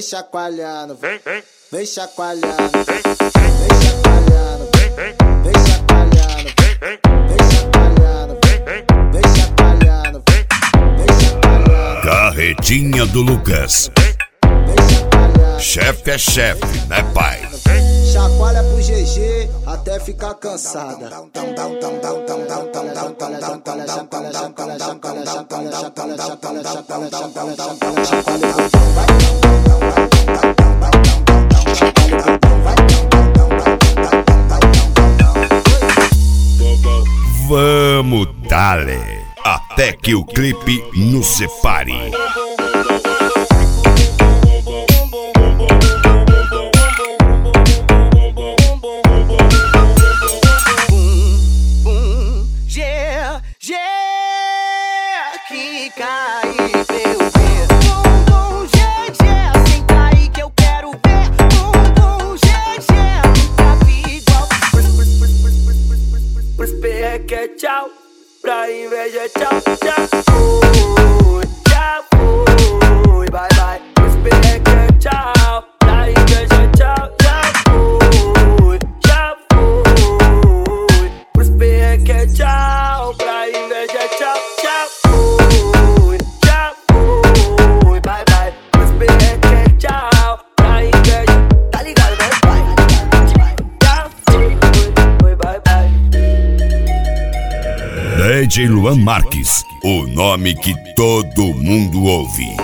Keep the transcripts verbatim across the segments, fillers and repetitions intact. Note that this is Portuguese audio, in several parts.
chacoalhando, vem, vem, vem chacoalhando, vem, vem chacoalhando, vem, vem, vem chacoalhando, vem, vem, vem chacoalhando, vem, vem, vem chacoalhando, vem, vem chacoalhando. Carretinha do Lucas. Chefe é chefe, né, pai? Chacoalha pro G G até ficar cansada. Vamos, dale, até que o clipe nos separe. Tchau, pra inveja, tchau, tchau. Fui, já fui, bye bye. Os pereca, tchau, pra inveja, tchau, já fui, já fui. Os pereca, tchau, pra inveja, tchau, tchau. Fui, já fui, bye bye. Os pereca, tchau, pra inveja. Tá ligado, né, pai? Já fui, fui, bye bye. D J Luan Marques, o nome que todo mundo ouve.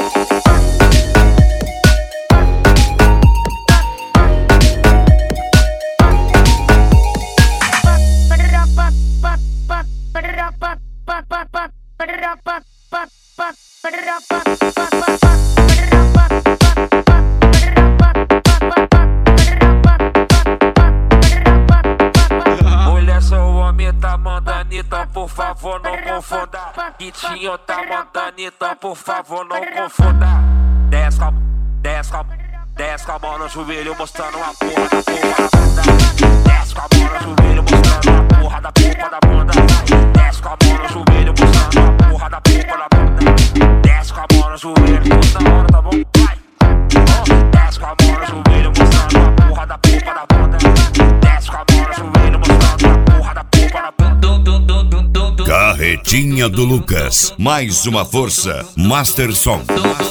Anitta, por favor, não confunda. Kitinho tá mandando, Anitta, por favor, não confunda. Desce com a, desce com a, desce com a mão no joelho, mostrando a porra da porra da bunda. Desce com a mão no joelho, mostrando a porra da porra da bunda. Desce com a mão no joelho, mostrando a porra da porra da bunda. Desce com a mão no joelho, tudo na hora, tá bom? Vai! Desce com a mão no joelho, mostrando a porra da porra da bunda. Desce com a mão no joelho, mostrando a porra da porra da bunda. Carretinha do Lucas, mais uma força, Master Som.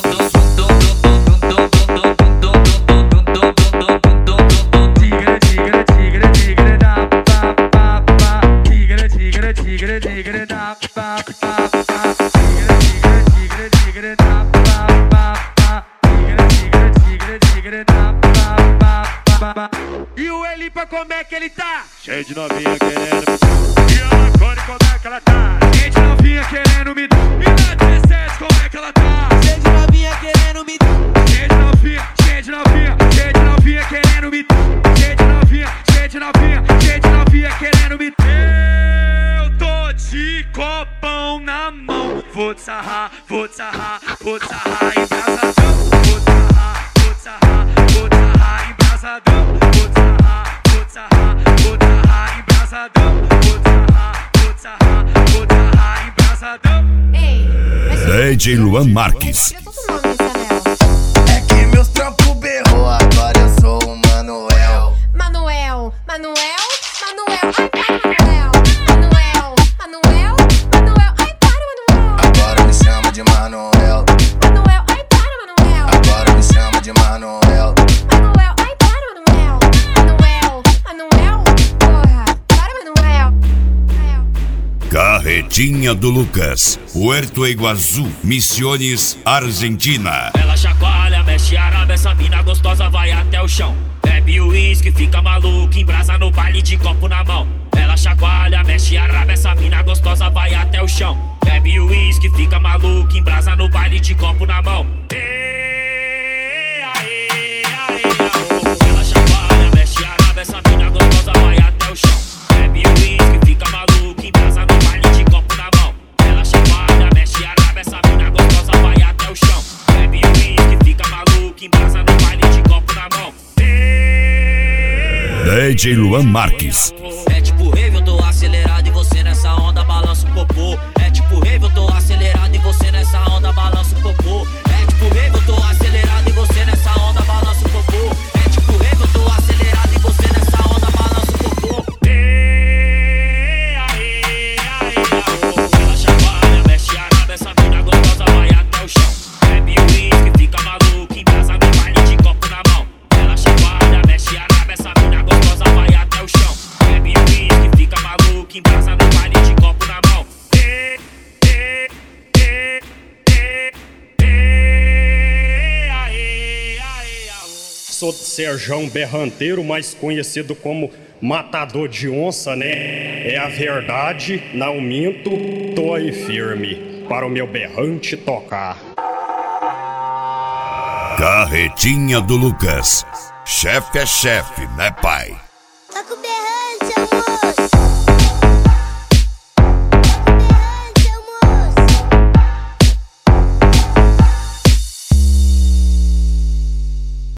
E o Elipa, como é que ele tá? Cheio de novinha querendo. E a Macone, como é que ela tá? Cheio de novinha querendo me dar. E na dezessete, como é que ela tá? Cheio de novinha querendo me dar. Cheio de novinha, cheio de novinha, cheio de novinha querendo me dar. Cheio de novinha, cheio de novinha, cheio de novinha querendo me dar. Eu tô de copão na mão. Vou te sarrar, vou te sarrar, vou te sarrar embrasadão. Vou te sarrar, vou te sarrar, vou te sarrar embrasadão. Vou te sarrar, vou te sarrar, vou te sarrar embrasadão. Vou te sarrar, vou te sarrar, vou te sarrar embrasadão. D J Luan Marques. É que meus trampos berrou, agora eu sou o Manuel. Manuel, Manuel, Manuel, ai para Manuel. Manuel, Manuel, Manuel, ai para Manuel. Agora me chama de Manuel. Manuel, ai para Manuel. Agora me chama de Manuel. Manuel, ai para Manuel. Manuel, Manuel, porra, para Manuel. Carretinha do Lucas, Puerto Iguaçu, Misiones, Argentina. Ela chacoalha, mexe araba, essa mina gostosa vai até o chão. Bebe o uísque, fica maluco, embrasa no baile de copo na mão. Ela chacoalha, mexe araba, essa mina gostosa vai até o chão. Bebe o uísque, fica maluco, embrasa no baile de copo na mão. Ê, aê, aê, aô. Ela chacoalha, mexe araba, essa mina gostosa vai até o chão. Bebe o uísque, fica maluco, embrasa no baile de copo na mão. Ela chacoalha, mexe araba, essa mina gostosa vai até o chão. Bebe o uísque, fica maluco, embrasa no baile de copo na mão. D J Luan Marques. É tipo rave, eu tô acelerado e você nessa onda balança o popô. É tipo rave, eu tô acelerado e você nessa onda balança o popô. É tipo rave, eu tô acelerado e você nessa Serjão Berranteiro, mais conhecido como Matador de Onça, né? É a verdade, não minto, tô aí firme para o meu berrante tocar. Carretinha do Lucas. Chefe é chefe, né, pai? Toca o berrante.